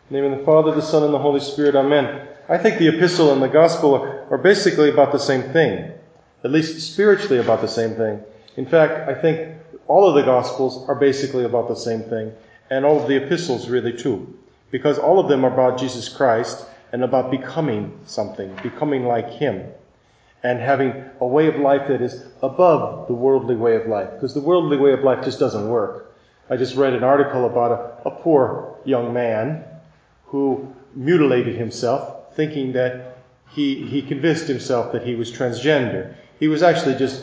In the name of the Father, the Son, and the Holy Spirit. Amen. I think the epistle and the gospel are basically about the same thing. At least spiritually about the same thing. In fact, I think all of the gospels are basically about the same thing. And all of the epistles really too. Because all of them are about Jesus Christ and about becoming something. Becoming like Him. And having a way of life that is above the worldly way of life. Because the worldly way of life just doesn't work. I just read an article about a poor young man who mutilated himself, thinking that he convinced himself that he was transgender. He was actually just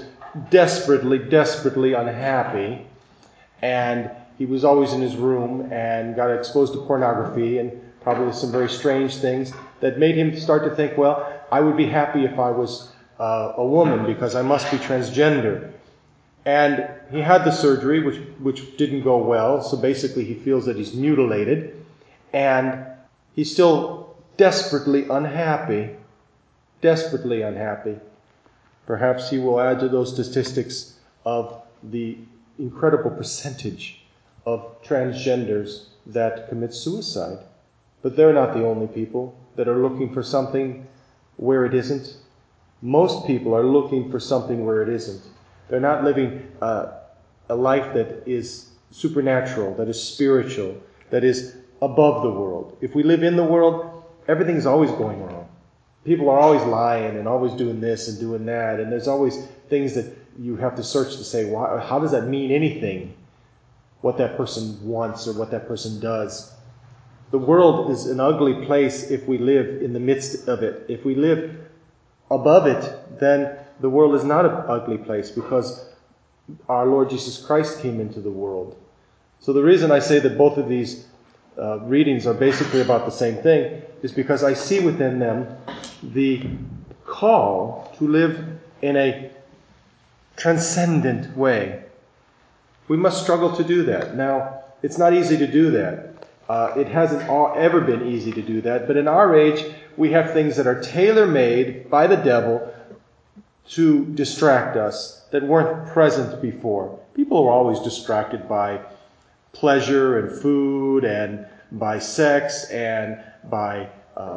desperately unhappy, and he was always in his room and got exposed to pornography and probably some very strange things that made him start to think, well, I would be happy if I was a woman because I must be transgender. And he had the surgery, which didn't go well, so basically he feels that he's mutilated. And he's still desperately unhappy. Desperately unhappy. Perhaps he will add to those statistics of the incredible percentage of transgenders that commit suicide. But they're not the only people that are looking for something where it isn't. Most people are looking for something where it isn't. They're not living a life that is supernatural, that is spiritual, that is above the world. If we live in the world, everything's always going wrong. People are always lying and always doing this and doing that. And there's always things that you have to search to say, why, how does that mean anything? What that person wants or what that person does. The world is an ugly place if we live in the midst of it. If we live above it, then the world is not an ugly place because our Lord Jesus Christ came into the world. So the reason I say that both of these readings are basically about the same thing is because I see within them the call to live in a transcendent way. We must struggle to do that. Now, it's not easy to do that. It hasn't ever been easy to do that. But in our age, we have things that are tailor-made by the devil to distract us that weren't present before. People are always distracted by pleasure and food and by sex and by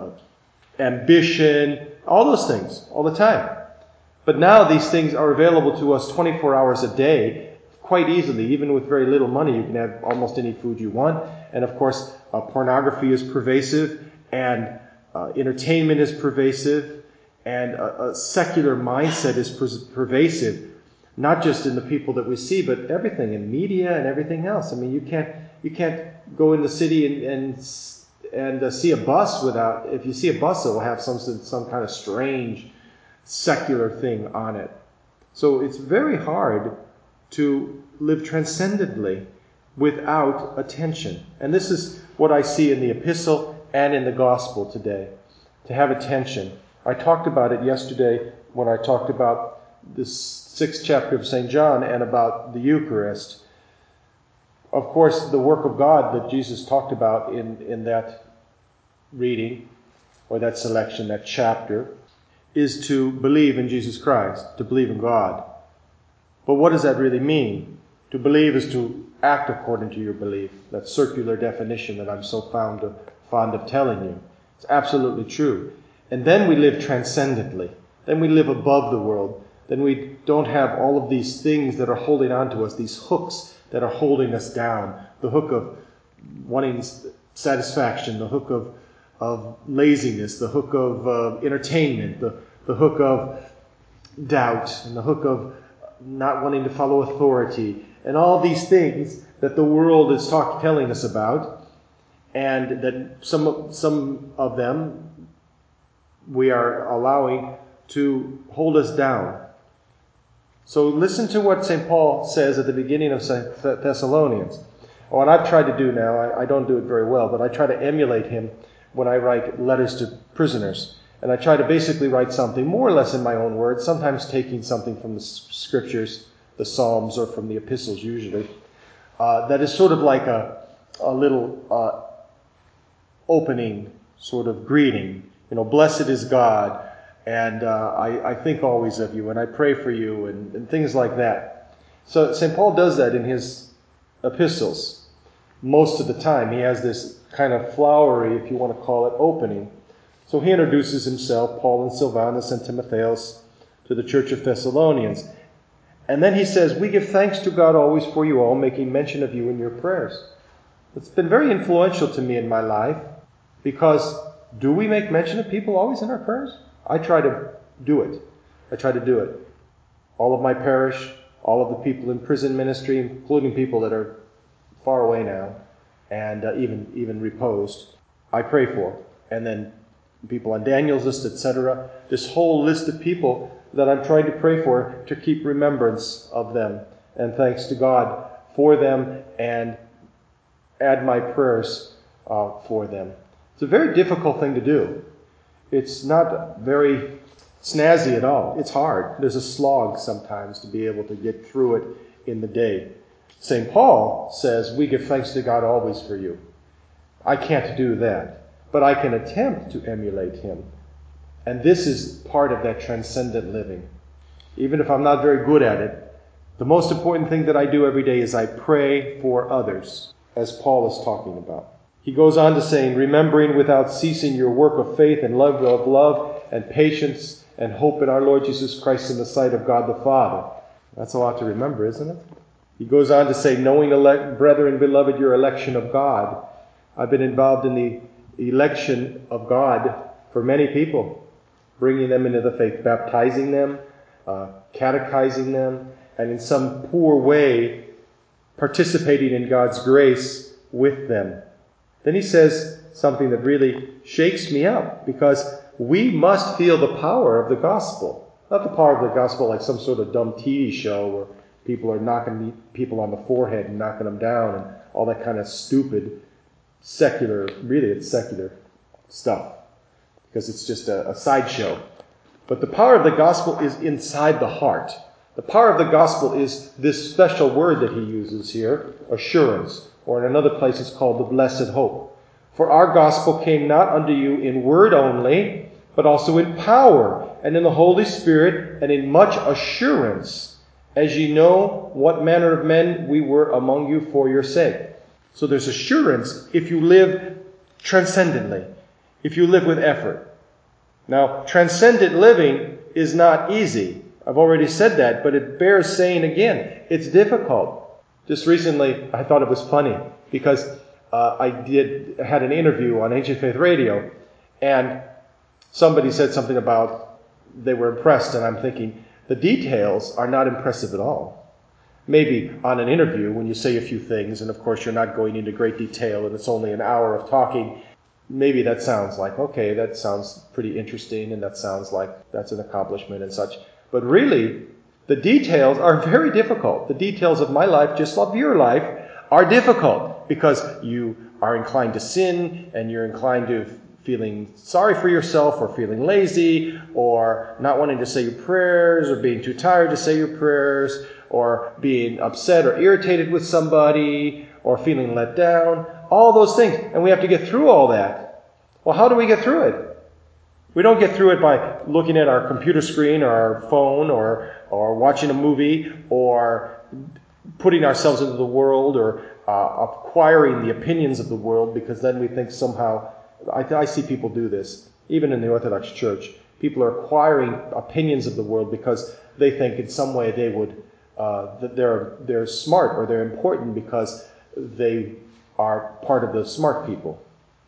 ambition, all those things, all the time. But now these things are available to us 24 hours a day, quite easily. Even with very little money, you can have almost any food you want. And of course, pornography is pervasive, and entertainment is pervasive, and a secular mindset is pervasive, not just in the people that we see, but everything in media and everything else. I mean, you can't go in the city and see a bus without. If you see a bus, it will have some kind of strange secular thing on it. So it's very hard to live transcendently without attention. And this is what I see in the epistle and in the gospel today. To have attention. I talked about it yesterday when I talked about the 6th chapter of St. John and about the Eucharist. Of course, the work of God that Jesus talked about in that reading, or that selection, that chapter, is to believe in Jesus Christ, to believe in God. But what does that really mean? To believe is to act according to your belief. That circular definition that I'm so fond of telling you. It's absolutely true. And then we live transcendently. Then we live above the world. Then we don't have all of these things that are holding on to us, these hooks that are holding us down. The hook of wanting satisfaction, the hook of laziness, the hook of entertainment, the hook of doubt, and the hook of not wanting to follow authority, and all these things that the world is telling us about, and that some of them we are allowing to hold us down. So listen to what St. Paul says at the beginning of St. Thessalonians. What I've tried to do now, I don't do it very well, but I try to emulate him when I write letters to prisoners. And I try to basically write something more or less in my own words, sometimes taking something from the scriptures, the Psalms, or from the epistles usually, that is sort of like a little opening sort of greeting. You know, blessed is God, and I think always of you, and I pray for you, and things like that. So St. Paul does that in his epistles. Most of the time he has this kind of flowery, if you want to call it, opening. So he introduces himself, Paul and Silvanus and Timotheus, to the church of Thessalonians. And then he says, we give thanks to God always for you all, making mention of you in your prayers. It's been very influential to me in my life, because do we make mention of people always in our prayers? I try to do it. All of my parish, all of the people in prison ministry, including people that are far away now, and even reposed, I pray for. And then people on Daniel's list, etc. This whole list of people that I'm trying to pray for, to keep remembrance of them. And thanks to God for them, and add my prayers for them. It's a very difficult thing to do. It's not very snazzy at all. It's hard. There's a slog sometimes to be able to get through it in the day. St. Paul says, we give thanks to God always for you. I can't do that, but I can attempt to emulate him. And this is part of that transcendent living. Even if I'm not very good at it, the most important thing that I do every day is I pray for others, as Paul is talking about. He goes on to say, remembering without ceasing your work of faith and love and patience and hope in our Lord Jesus Christ in the sight of God the Father. That's a lot to remember, isn't it? He goes on to say, knowing, brethren, beloved, your election of God. I've been involved in the election of God for many people, bringing them into the faith, baptizing them, catechizing them, and in some poor way participating in God's grace with them. Then he says something that really shakes me up, because we must feel the power of the gospel. Not the power of the gospel like some sort of dumb TV show where people are knocking people on the forehead and knocking them down and all that kind of stupid, secular, really it's secular stuff, because it's just a sideshow. But the power of the gospel is inside the heart. The power of the gospel is this special word that he uses here, assurance, or in another place it's called the blessed hope. For our gospel came not unto you in word only, but also in power, and in the Holy Spirit, and in much assurance, as ye know what manner of men we were among you for your sake. So there's assurance if you live transcendently, if you live with effort. Now, transcendent living is not easy. I've already said that, but it bears saying again. It's difficult. Just recently, I thought it was funny because I had an interview on Ancient Faith Radio, and somebody said something about they were impressed, and I'm thinking, the details are not impressive at all. Maybe on an interview, when you say a few things, and of course you're not going into great detail, and it's only an hour of talking, maybe that sounds like, okay, that sounds pretty interesting, and that sounds like that's an accomplishment and such. But really, the details are very difficult. The details of my life, just like your life, are difficult because you are inclined to sin, and you're inclined to feeling sorry for yourself, or feeling lazy, or not wanting to say your prayers, or being too tired to say your prayers, or being upset or irritated with somebody, or feeling let down. All those things. And we have to get through all that. Well, how do we get through it? We don't get through it by looking at our computer screen or our phone or watching a movie or putting ourselves into the world or acquiring the opinions of the world, because then we think somehow, I see people do this, even in the Orthodox Church. People are acquiring opinions of the world because they think in some way they would, that they're smart or they're important because they are part of the smart people.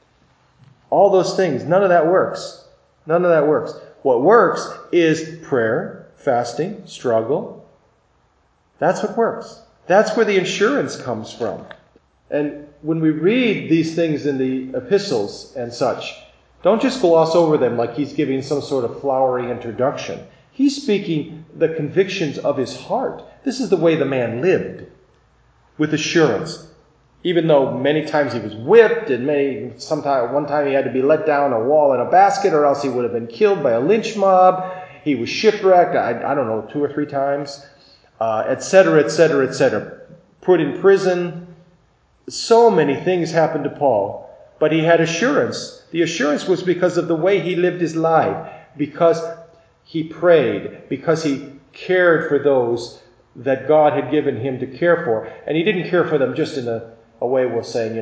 All those things, none of that works. None of that works. What works is prayer, fasting, struggle. That's what works. That's where the assurance comes from. And when we read these things in the epistles and such, don't just gloss over them like he's giving some sort of flowery introduction. He's speaking the convictions of his heart. This is the way the man lived, with assurance. Even though many times he was whipped, and one time he had to be let down a wall in a basket, or else he would have been killed by a lynch mob. He was shipwrecked, I don't know, 2 or 3 times, etc., etc., etc. Put in prison. So many things happened to Paul, but he had assurance. The assurance was because of the way he lived his life, because he prayed, because he cared for those that God had given him to care for. And he didn't care for them just in a a way of saying,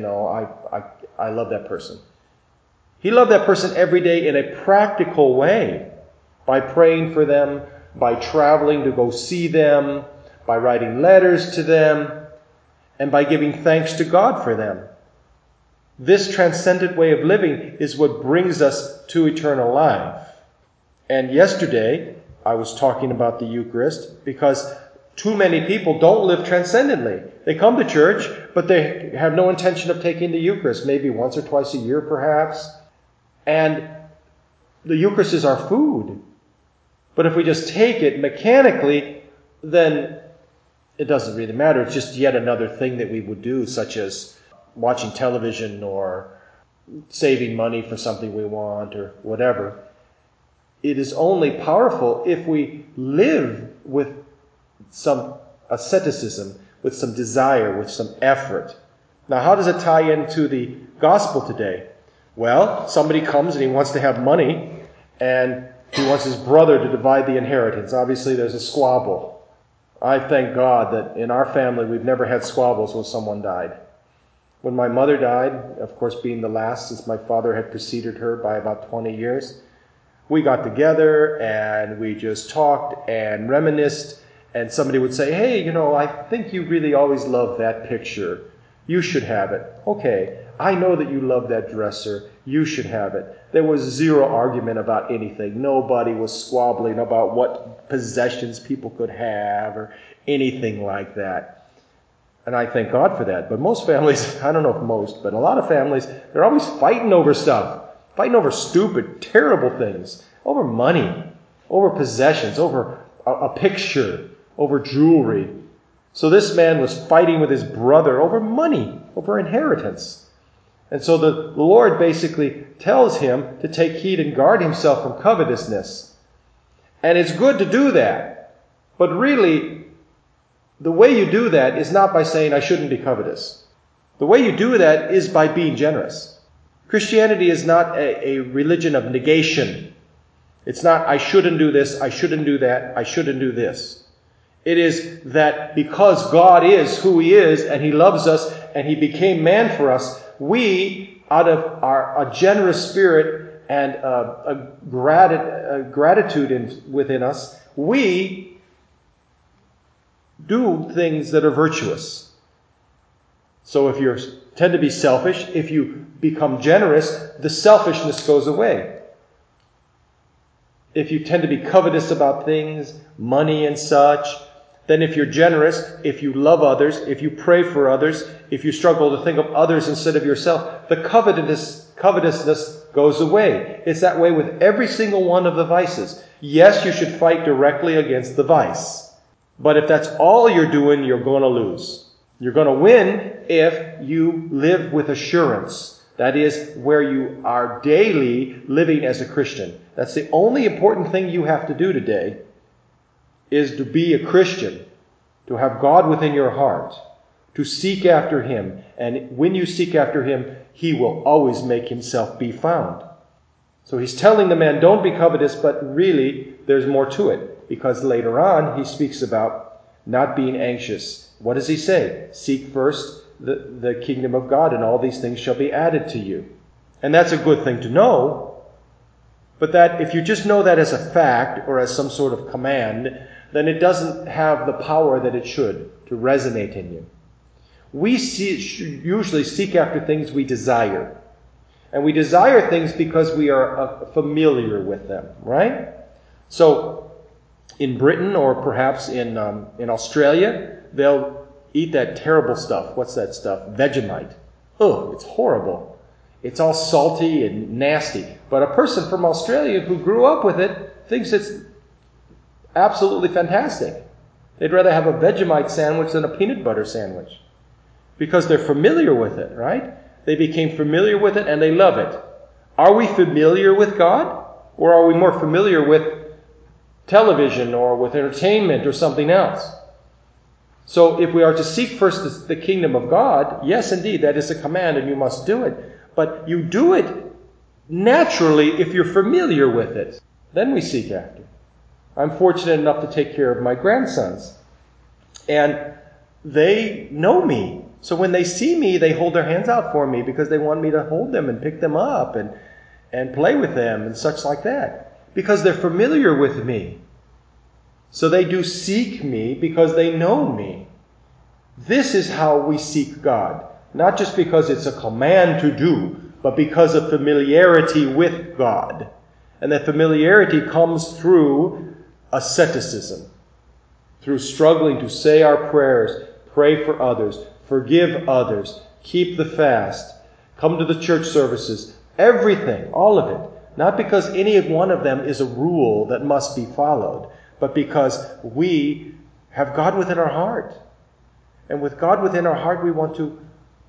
I love that person. He loved that person every day in a practical way, by praying for them, by traveling to go see them, by writing letters to them, and by giving thanks to God for them. This transcendent way of living is what brings us to eternal life. And yesterday, I was talking about the Eucharist because too many people don't live transcendently. They come to church, but they have no intention of taking the Eucharist, maybe once or twice a year perhaps. And the Eucharist is our food. But if we just take it mechanically, then it doesn't really matter. It's just yet another thing that we would do, such as watching television or saving money for something we want or whatever. It is only powerful if we live with some asceticism, with some desire, with some effort. Now, how does it tie into the gospel today? Well, somebody comes and he wants to have money, and he wants his brother to divide the inheritance. Obviously, there's a squabble. I thank God that in our family we've never had squabbles when someone died. When my mother died, of course being the last since my father had preceded her by about 20 years, we got together and we just talked and reminisced, and somebody would say, hey, I think you really always loved that picture. You should have it. Okay, I know that you love that dresser. You should have it. There was zero argument about anything. Nobody was squabbling about what possessions people could have or anything like that. And I thank God for that. But most families, I don't know if most, but a lot of families, they're always fighting over stuff. Fighting over stupid, terrible things. Over money. Over possessions. Over a picture. Over jewelry. So this man was fighting with his brother over money. Over inheritance. And so the Lord basically tells him to take heed and guard himself from covetousness. And it's good to do that. But really, the way you do that is not by saying, I shouldn't be covetous. The way you do that is by being generous. Christianity is not a religion of negation. It's not, I shouldn't do this, I shouldn't do that, I shouldn't do this. It is that because God is who He is, and He loves us, and He became man for us, we, out of a generous spirit and a gratitude within us, we do things that are virtuous. So if you tend to be selfish, if you become generous, the selfishness goes away. If you tend to be covetous about things, money and such, then if you're generous, if you love others, if you pray for others, if you struggle to think of others instead of yourself, the covetousness goes away. It's that way with every single one of the vices. Yes, you should fight directly against the vice. But if that's all you're doing, you're going to lose. You're going to win if you live with assurance. That is, where you are daily living as a Christian. That's the only important thing you have to do today, is to be a Christian, to have God within your heart, to seek after Him. And when you seek after Him, He will always make Himself be found. So He's telling the man, don't be covetous, but really there's more to it. Because later on, He speaks about not being anxious. What does He say? Seek first the kingdom of God, and all these things shall be added to you. And that's a good thing to know. But that if you just know that as a fact or as some sort of command, then it doesn't have the power that it should to resonate in you. We usually seek after things we desire. And we desire things because we are familiar with them, right? So in Britain, or perhaps in Australia, they'll eat that terrible stuff. What's that stuff? Vegemite. Oh, it's horrible. It's all salty and nasty. But a person from Australia who grew up with it thinks it's absolutely fantastic. They'd rather have a Vegemite sandwich than a peanut butter sandwich. Because they're familiar with it, right? They became familiar with it and they love it. Are we familiar with God? Or are we more familiar with television or with entertainment or something else? So if we are to seek first the kingdom of God, yes, indeed, that is a command and you must do it. But you do it naturally if you're familiar with it. Then we seek after. I'm fortunate enough to take care of my grandsons. And they know me. So when they see me, they hold their hands out for me because they want me to hold them and pick them up and play with them and such like that. Because they're familiar with me. So they do seek me because they know me. This is how we seek God. Not just because it's a command to do, but because of familiarity with God. And that familiarity comes through asceticism. Through struggling to say our prayers, pray for others, forgive others, keep the fast, come to the church services, everything, all of it. Not because any one of them is a rule that must be followed, but because we have God within our heart. And with God within our heart, we want to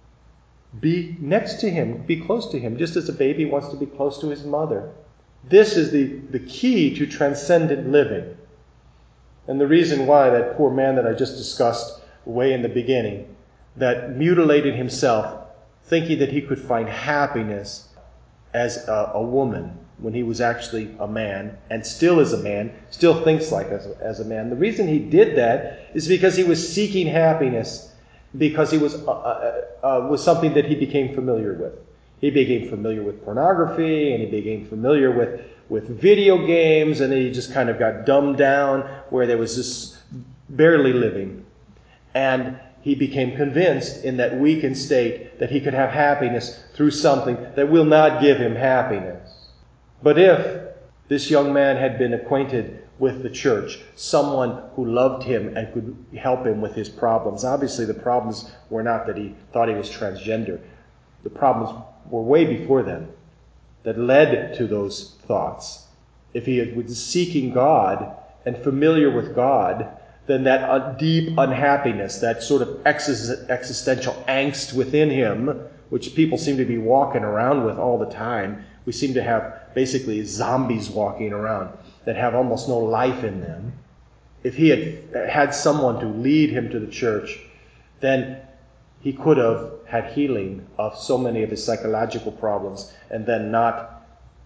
be next to Him, be close to Him, just as a baby wants to be close to his mother. This is the key to transcendent living. And the reason why that poor man that I just discussed way in the beginning, that mutilated himself, thinking that he could find happiness as a woman when he was actually a man, and still is a man, still thinks like as a man. The reason he did that is because he was seeking happiness, because he was something that he became familiar with. He became familiar with pornography, and he became familiar with video games, and then he just kind of got dumbed down where there was this barely living. And he became convinced in that weakened state that he could have happiness through something that will not give him happiness. But if this young man had been acquainted with the church, someone who loved him and could help him with his problems, obviously the problems were not that he thought he was transgender. The problems were way before then that led to those thoughts. If he was seeking God and familiar with God, then that deep unhappiness, that sort of existential angst within him, which people seem to be walking around with all the time. We seem to have basically zombies walking around that have almost no life in them. If he had someone to lead him to the church, then he could have had healing of so many of his psychological problems and then not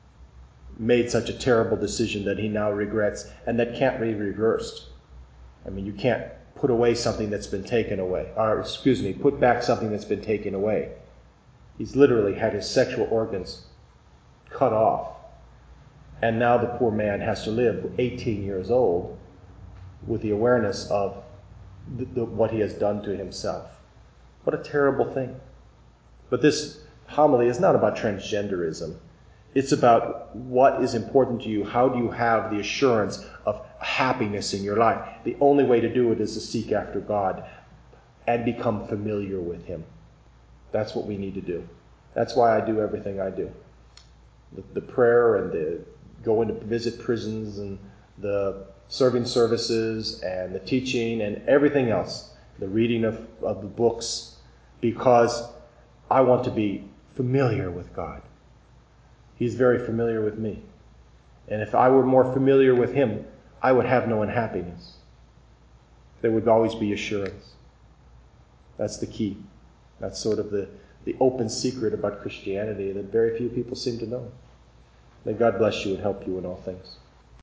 made such a terrible decision that he now regrets and that can't be reversed. I mean, you can't put away something that's been taken away. Put back something that's been taken away. He's literally had his sexual organs cut off. And now the poor man has to live 18 years old with the awareness of what he has done to himself. What a terrible thing. But this homily is not about transgenderism. It's about what is important to you. How do you have the assurance of happiness in your life? The only way to do it is to seek after God and become familiar with Him. That's what we need to do. That's why I do everything I do. The prayer and the going to visit prisons and the serving services and the teaching and everything else. The reading of the books. Because I want to be familiar with God. He's very familiar with me. And if I were more familiar with Him, I would have no unhappiness. There would always be assurance. That's the key. That's sort of the open secret about Christianity that very few people seem to know. May God bless you and help you in all things.